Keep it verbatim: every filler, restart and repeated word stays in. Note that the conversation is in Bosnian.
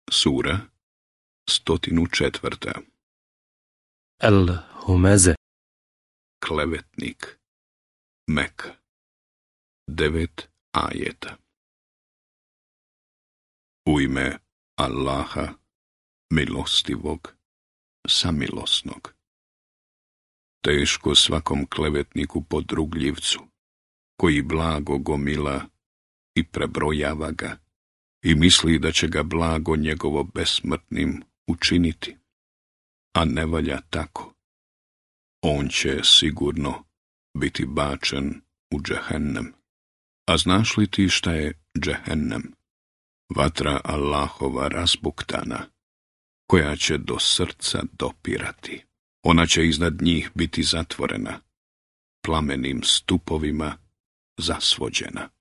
Sura stotinu četvrta. El Humeze. Klevetnik. Meka. Devet ajeta. U ime Allaha, milostivog, samilosnog. Teško svakom klevetniku podrugljivcu, koji blago gomila i prebrojava ga, i misli da će ga blago njegovo besmrtnim učiniti. A ne valja tako. On će sigurno biti bačen u džehennem. A znaš li ti šta je džehennem? Vatra Allahova razbuktana, koja će do srca dopirati. Ona će iznad njih biti zatvorena, plamenim stupovima zasvođena.